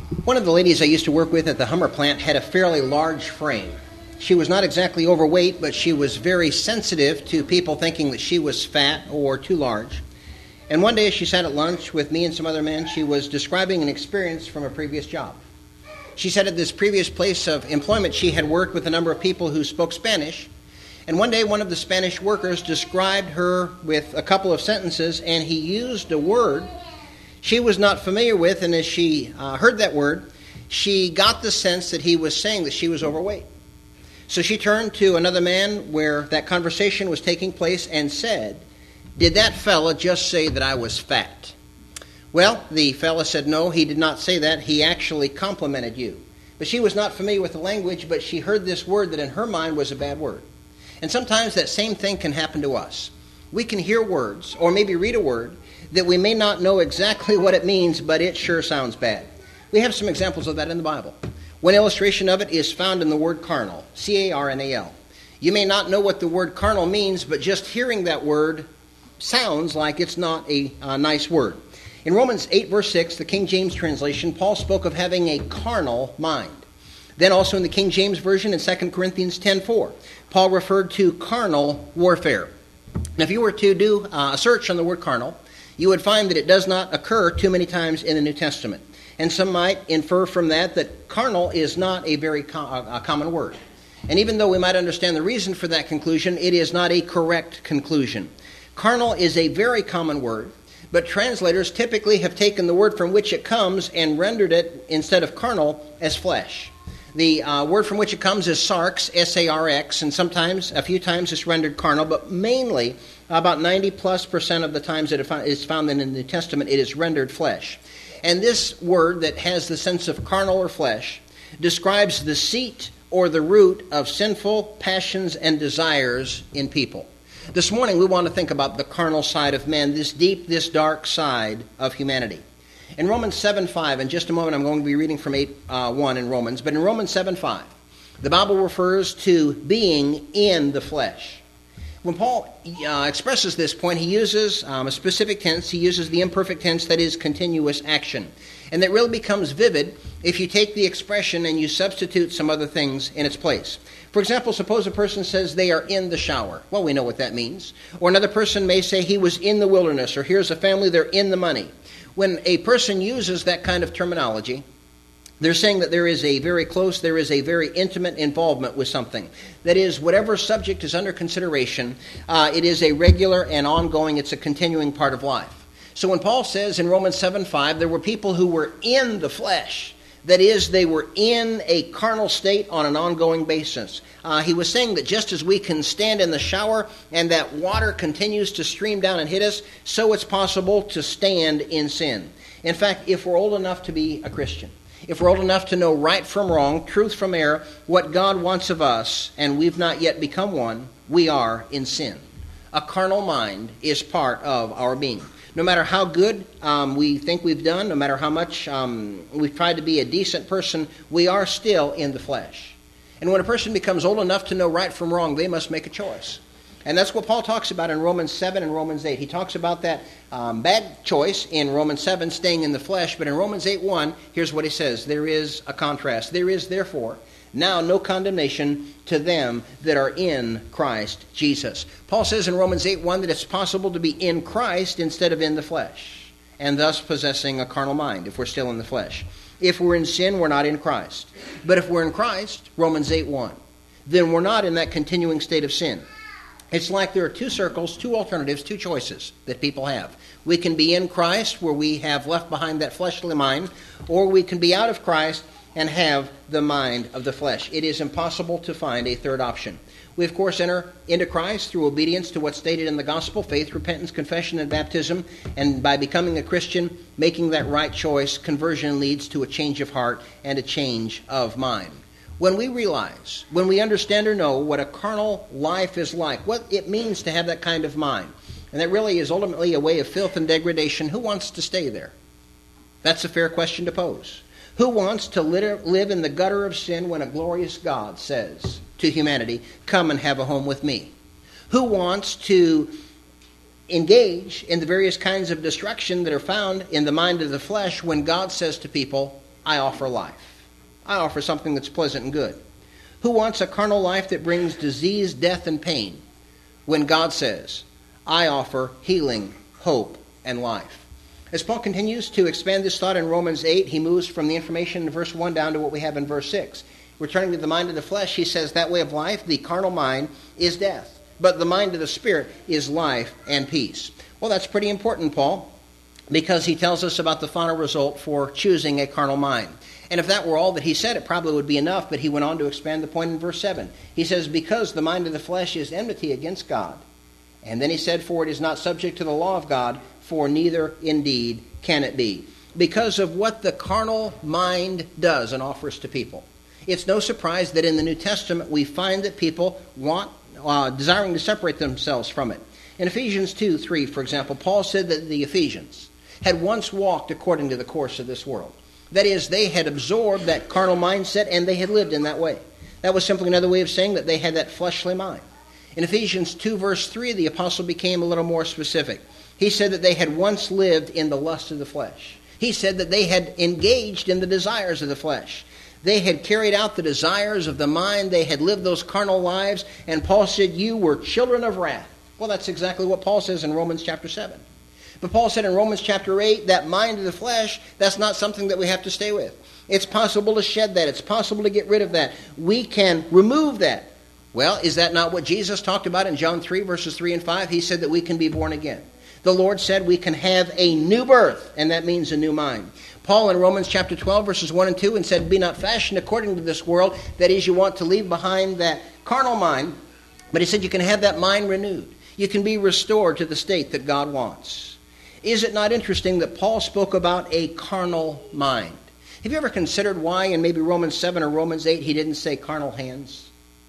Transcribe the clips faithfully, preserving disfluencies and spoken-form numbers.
One of the ladies I used to work with at the Hummer plant had a fairly large frame. She was not exactly overweight, but she was very sensitive to people thinking that she was fat or too large. And one day as she sat at lunch with me and some other men, she was describing an experience from a previous job. She said at this previous place of employment she had worked with a number of people who spoke Spanish, and one day one of the Spanish workers described her with a couple of sentences, and he used a word she was not familiar with, and as she uh, heard that word, she got the sense that he was saying that she was overweight. So she turned to another man where that conversation was taking place and said, "Did that fella just say that I was fat?" Well, the fella said, "No, he did not say that. He actually complimented you." But she was not familiar with the language, but she heard this word that in her mind was a bad word. And sometimes that same thing can happen to us. We can hear words, or maybe read a word, that we may not know exactly what it means, but it sure sounds bad. We have some examples of that in the Bible. One illustration of it is found in the word carnal, C A R N A L. You may not know what the word carnal means, but just hearing that word sounds like it's not a, a nice word. In Romans eight, verse six, the King James translation, Paul spoke of having a carnal mind. Then also in the King James Version in Second Corinthians ten four, Paul referred to carnal warfare. Now, if you were to do uh, a search on the word carnal, you would find that it does not occur too many times in the New Testament. And some might infer from that that carnal is not a very com- a common word. And even though we might understand the reason for that conclusion, it is not a correct conclusion. Carnal is a very common word, but translators typically have taken the word from which it comes and rendered it, instead of carnal, as flesh. The uh, word from which it comes is sarx, S A R X, and sometimes, a few times, it's rendered carnal, but mainly, about ninety plus percent of the times that it is found in the New Testament, it is rendered flesh. And this word that has the sense of carnal or flesh describes the seat or the root of sinful passions and desires in people. This morning we want to think about the carnal side of man, this deep, this dark side of humanity. In Romans seven five, in just a moment I'm going to be reading from eight one in Romans, but in Romans seven five, the Bible refers to being in the flesh. When Paul uh, expresses this point, he uses um, a specific tense. He uses the imperfect tense that is continuous action. And that really becomes vivid if you take the expression and you substitute some other things in its place. For example, suppose a person says they are in the shower. Well, we know what that means. Or another person may say he was in the wilderness, or here's a family, they're in the money. When a person uses that kind of terminology, they're saying that there is a very close, there is a very intimate involvement with something. That is, whatever subject is under consideration, uh, it is a regular and ongoing, it's a continuing part of life. So when Paul says in Romans seven five, there were people who were in the flesh, that is, they were in a carnal state on an ongoing basis. Uh, he was saying that just as we can stand in the shower and that water continues to stream down and hit us, so it's possible to stand in sin. In fact, if we're old enough to be a Christian, if we're old enough to know right from wrong, truth from error, what God wants of us, and we've not yet become one, we are in sin. A carnal mind is part of our being. No matter how good um, we think we've done, no matter how much um, we've tried to be a decent person, we are still in the flesh. And when a person becomes old enough to know right from wrong, they must make a choice. And that's what Paul talks about in Romans seven and Romans eight. He talks about that um, bad choice in Romans seven, staying in the flesh. But in Romans eight one, here's what he says. There is a contrast. There is, therefore, now no condemnation to them that are in Christ Jesus. Paul says in Romans eight one that it's possible to be in Christ instead of in the flesh, and thus possessing a carnal mind if we're still in the flesh. If we're in sin, we're not in Christ. But if we're in Christ, Romans eight one, then we're not in that continuing state of sin. It's like there are two circles, two alternatives, two choices that people have. We can be in Christ, where we have left behind that fleshly mind, or we can be out of Christ and have the mind of the flesh. It is impossible to find a third option. We, of course, enter into Christ through obedience to what's stated in the gospel, faith, repentance, confession, and baptism. And by becoming a Christian, making that right choice, conversion leads to a change of heart and a change of mind. When we realize, when we understand or know what a carnal life is like, what it means to have that kind of mind, and that really is ultimately a way of filth and degradation, who wants to stay there? That's a fair question to pose. Who wants to live in the gutter of sin when a glorious God says to humanity, come and have a home with me? Who wants to engage in the various kinds of destruction that are found in the mind of the flesh when God says to people, I offer life. I offer something that's pleasant and good. Who wants a carnal life that brings disease, death, and pain? When God says, I offer healing, hope, and life. As Paul continues to expand this thought in Romans eight, he moves from the information in verse one down to what we have in verse six. Returning to the mind of the flesh, he says that way of life, the carnal mind, is death. But the mind of the Spirit is life and peace. Well, that's pretty important, Paul, because he tells us about the final result for choosing a carnal mind. And if that were all that he said, it probably would be enough, but he went on to expand the point in verse seven. He says, because the mind of the flesh is enmity against God. And then he said, for it is not subject to the law of God, for neither indeed can it be. Because of what the carnal mind does and offers to people. It's no surprise that in the New Testament we find that people want, uh, desiring to separate themselves from it. In Ephesians two three, for example, Paul said that the Ephesians had once walked according to the course of this world. That is, they had absorbed that carnal mindset and they had lived in that way. That was simply another way of saying that they had that fleshly mind. In Ephesians two verse three, the apostle became a little more specific. He said that they had once lived in the lust of the flesh. He said that they had engaged in the desires of the flesh. They had carried out the desires of the mind. They had lived those carnal lives. And Paul said, you were children of wrath. Well, that's exactly what Paul says in Romans chapter seven. But Paul said in Romans chapter eight, that mind of the flesh, that's not something that we have to stay with. It's possible to shed that. It's possible to get rid of that. We can remove that. Well, is that not what Jesus talked about in John three, verses three and five? He said that we can be born again. The Lord said we can have a new birth, and that means a new mind. Paul in Romans chapter twelve, verses one and two, and said, be not fashioned according to this world. That is, you want to leave behind that carnal mind. But he said you can have that mind renewed. You can be restored to the state that God wants. Is it not interesting that Paul spoke about a carnal mind? Have you ever considered why in maybe Romans seven or Romans eight he didn't say carnal hands?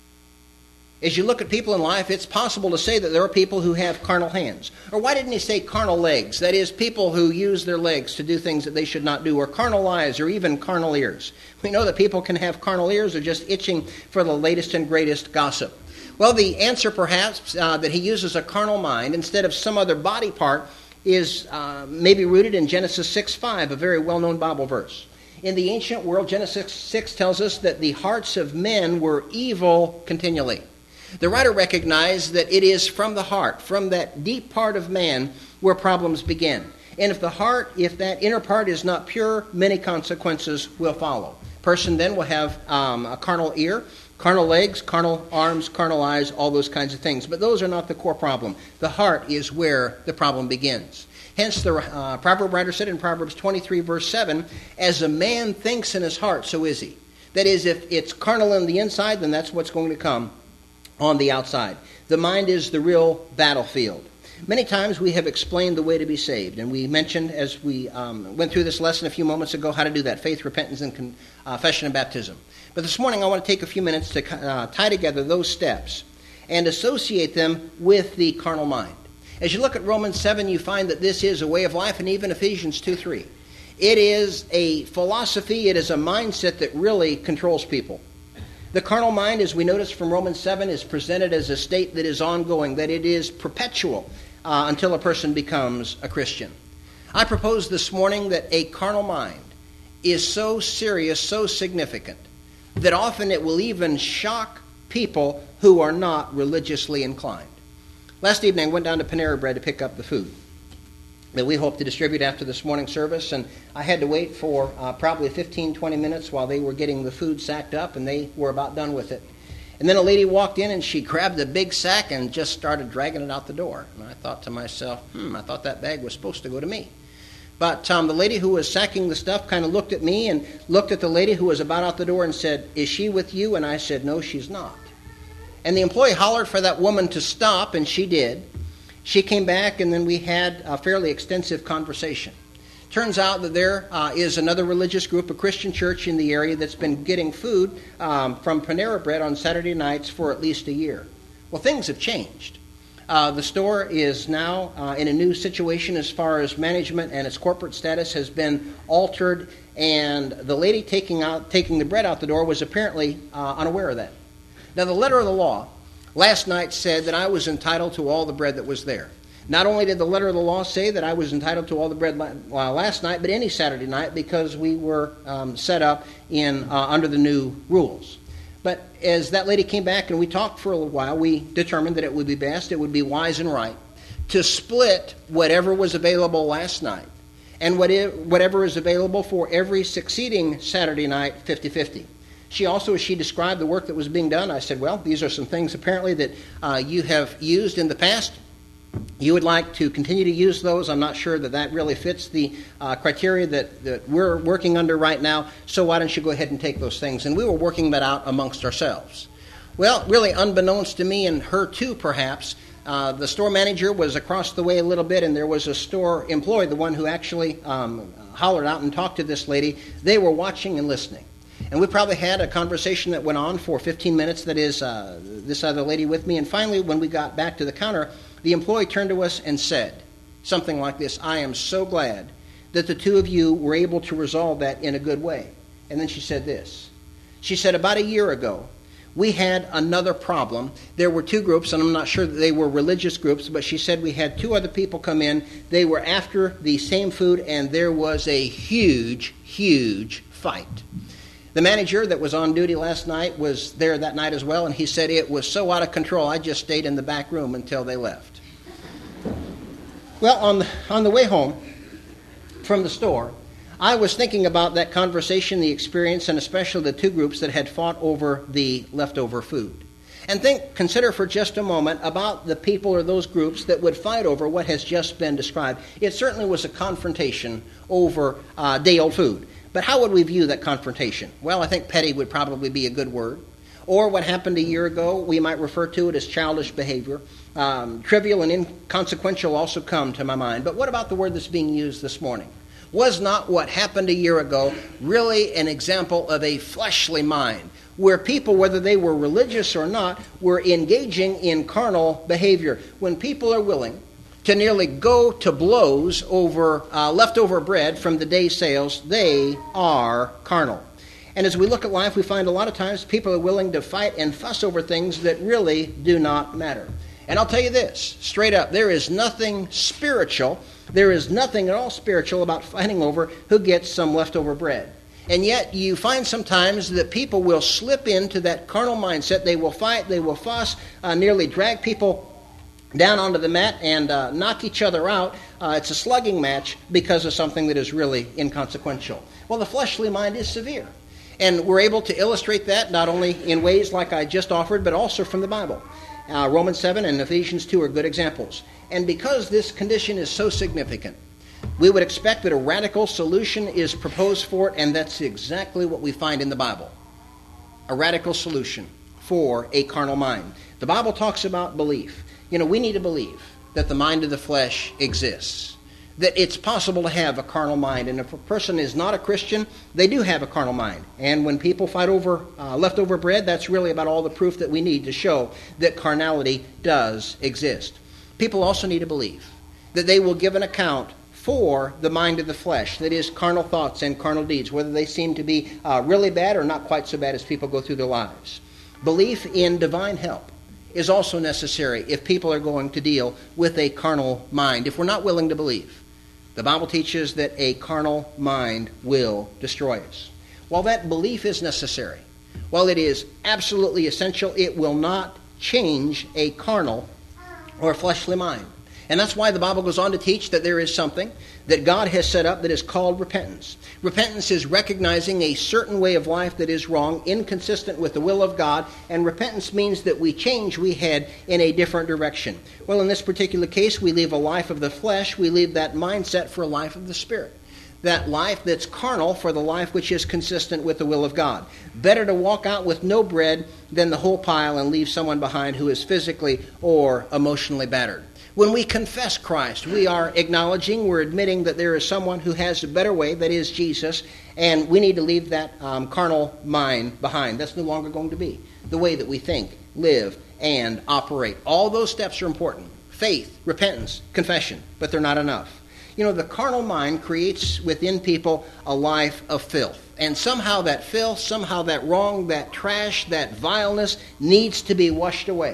As you look at people in life, it's possible to say that there are people who have carnal hands. Or why didn't he say carnal legs? That is, people who use their legs to do things that they should not do. Or carnal eyes, or even carnal ears. We know that people can have carnal ears or just itching for the latest and greatest gossip. Well, the answer perhaps uh, that he uses a carnal mind instead of some other body part is uh, maybe rooted in Genesis six five, a very well-known Bible verse. In the ancient world, Genesis six tells us that the hearts of men were evil continually. The writer recognized that it is from the heart, from that deep part of man, where problems begin. And if the heart, if that inner part is not pure, many consequences will follow. Person then will have um, a carnal ear, carnal legs, carnal arms, carnal eyes, all those kinds of things. But those are not the core problem. The heart is where the problem begins. Hence, the uh, proverb writer said in Proverbs twenty-three, verse seven, as a man thinks in his heart, so is he. That is, if it's carnal on the inside, then that's what's going to come on the outside. The mind is the real battlefield. Many times we have explained the way to be saved, and we mentioned as we um, went through this lesson a few moments ago how to do that, faith, repentance, and confession and baptism. But this morning I want to take a few minutes to uh, tie together those steps and associate them with the carnal mind. As you look at Romans seven, you find that this is a way of life, and even Ephesians two three. It is a philosophy, it is a mindset that really controls people. The carnal mind, as we notice from Romans seven, is presented as a state that is ongoing, that it is perpetual uh, until a person becomes a Christian. I propose this morning that a carnal mind is so serious, so significant, that often it will even shock people who are not religiously inclined. Last evening I went down to Panera Bread to pick up the food that we hope to distribute after this morning service, and I had to wait for uh, probably fifteen, twenty minutes while they were getting the food sacked up, and they were about done with it. And then a lady walked in and she grabbed a big sack and just started dragging it out the door. And I thought to myself, hmm, I thought that bag was supposed to go to me. But um, the lady who was sacking the stuff kind of looked at me and looked at the lady who was about out the door and said, is she with you? And I said, no, she's not. And the employee hollered for that woman to stop, and she did. She came back, and then we had a fairly extensive conversation. Turns out that there uh, is another religious group, a Christian church in the area that's been getting food um, from Panera Bread on Saturday nights for at least a year. Well, things have changed. Uh, the store is now uh, in a new situation as far as management and its corporate status has been altered, and the lady taking out taking the bread out the door was apparently uh, unaware of that. Now, the letter of the law last night said that I was entitled to all the bread that was there. Not only did the letter of the law say that I was entitled to all the bread last night, but any Saturday night because we were um, set up in uh, under the new rules. But as that lady came back and we talked for a little while, we determined that it would be best, it would be wise and right, to split whatever was available last night and whatever is available for every succeeding Saturday night, fifty-fifty. She also, as she described the work that was being done, I said, well, these are some things apparently that uh, you have used in the past. You would like to continue to use those. I'm not sure that that really fits the uh, criteria that, that we're working under right now, so why don't you go ahead and take those things? And we were working that out amongst ourselves. Well, really unbeknownst to me and her too, perhaps, uh, the store manager was across the way a little bit, and there was a store employee, the one who actually um, hollered out and talked to this lady. They were watching and listening. And we probably had a conversation that went on for fifteen minutes, that is, uh, this other lady with me. And finally, when we got back to the counter, the employee turned to us and said something like this: I am so glad that the two of you were able to resolve that in a good way. And then she said this. She said, about a year ago, we had another problem. There were two groups, and I'm not sure that they were religious groups, but she said we had two other people come in. They were after the same food, and there was a huge, huge fight. The manager that was on duty last night was there that night as well, and he said it was so out of control, I just stayed in the back room until they left. Well, on the, on the way home from the store, I was thinking about that conversation, the experience, and especially the two groups that had fought over the leftover food. And think, consider for just a moment about the people or those groups that would fight over what has just been described. It certainly was a confrontation over uh, day-old food. But how would we view that confrontation? Well, I think petty would probably be a good word. Or what happened a year ago, we might refer to it as childish behavior. Um, trivial and inconsequential also come to my mind. But what about the word that's being used this morning? Was not what happened a year ago really an example of a fleshly mind, where people, whether they were religious or not, were engaging in carnal behavior? When people are willing to nearly go to blows over uh, leftover bread from the day's sales, they are carnal. And as we look at life, we find a lot of times people are willing to fight and fuss over things that really do not matter. And I'll tell you this, straight up, there is nothing spiritual, there is nothing at all spiritual about fighting over who gets some leftover bread. And yet you find sometimes that people will slip into that carnal mindset. They will fight, they will fuss, uh, nearly drag people down onto the mat and uh, knock each other out. Uh, it's a slugging match because of something that is really inconsequential. Well, the fleshly mind is severe. And we're able to illustrate that not only in ways like I just offered, but also from the Bible. Uh, Romans seven and Ephesians two are good examples. And because this condition is so significant, we would expect that a radical solution is proposed for it, and that's exactly what we find in the Bible. A radical solution for a carnal mind. The Bible talks about belief. You know, we need to believe that the mind of the flesh exists, that it's possible to have a carnal mind. And if a person is not a Christian, they do have a carnal mind. And when people fight over uh, leftover bread, that's really about all the proof that we need to show that carnality does exist. People also need to believe that they will give an account for the mind of the flesh, that is, carnal thoughts and carnal deeds, whether they seem to be uh, really bad or not quite so bad as people go through their lives. Belief in divine help is also necessary if people are going to deal with a carnal mind. If we're not willing to believe, the Bible teaches that a carnal mind will destroy us. While that belief is necessary, while it is absolutely essential, it will not change a carnal or fleshly mind. And that's why the Bible goes on to teach that there is something that God has set up that is called repentance. Repentance is recognizing a certain way of life that is wrong, inconsistent with the will of God, and repentance means that we change, we head in a different direction. Well, in this particular case, we leave a life of the flesh, we leave that mindset for a life of the Spirit. That life that's carnal for the life which is consistent with the will of God. Better to walk out with no bread than the whole pile and leave someone behind who is physically or emotionally battered. When we confess Christ, we are acknowledging, we're admitting that there is someone who has a better way, that is Jesus, and we need to leave that um, carnal mind behind. That's no longer going to be the way that we think, live, and operate. All those steps are important. Faith, repentance, confession, but they're not enough. You know, the carnal mind creates within people a life of filth. And somehow that filth, somehow that wrong, that trash, that vileness needs to be washed away.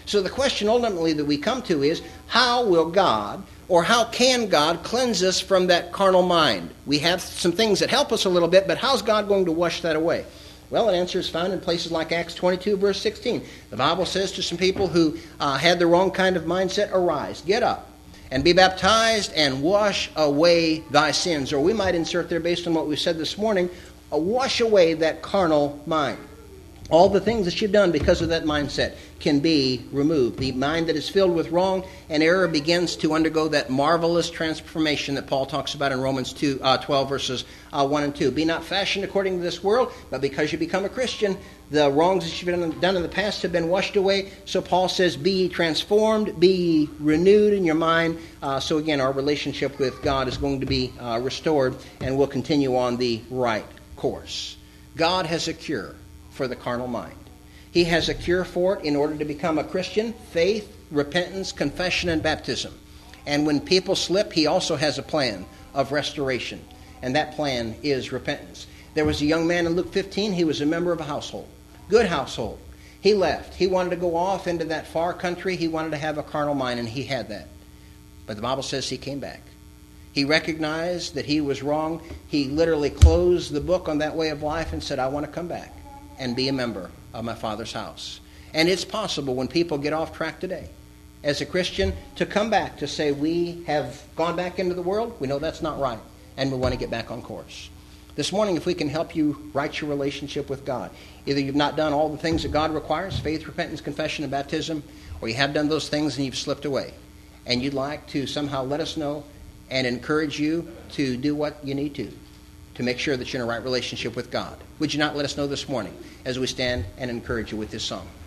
So the question ultimately that we come to is, how will God, or how can God cleanse us from that carnal mind? We have some things that help us a little bit, but how's God going to wash that away? Well, an answer is found in places like Acts twenty-two, verse sixteen. The Bible says to some people who uh, had the wrong kind of mindset, arise, get up, and be baptized, and wash away thy sins. Or we might insert there, based on what we said this morning, uh, wash away that carnal mind. All the things that you've done because of that mindset can be removed. The mind that is filled with wrong and error begins to undergo that marvelous transformation that Paul talks about in Romans two, uh, twelve, verses uh, one and two. Be not fashioned according to this world, but because you become a Christian, the wrongs that you've done in the past have been washed away. So Paul says, be ye transformed, be ye renewed in your mind. Uh, so again, our relationship with God is going to be uh, restored, and we'll continue on the right course. God has a cure for the carnal mind. He has a cure for it in order to become a Christian: faith, repentance, confession, and baptism. And when people slip, he also has a plan of restoration, and that plan is repentance. There was a young man in Luke fifteen. He was a member of a household, good household. He left. He wanted to go off into that far country. He wanted to have a carnal mind, and he had that. But the Bible says he came back. He recognized that he was wrong. He literally closed the book on that way of life and said, I want to come back and be a member of my Father's house. And it's possible, when people get off track today, as a Christian, to come back, to say, we have gone back into the world, we know that's not right, and we want to get back on course. This morning, if we can help you right your relationship with God, either you've not done all the things that God requires, faith, repentance, confession, and baptism, or you have done those things and you've slipped away, and you'd like to somehow let us know and encourage you to do what you need to, to make sure that you're in a right relationship with God. Would you not let us know this morning as we stand and encourage you with this song?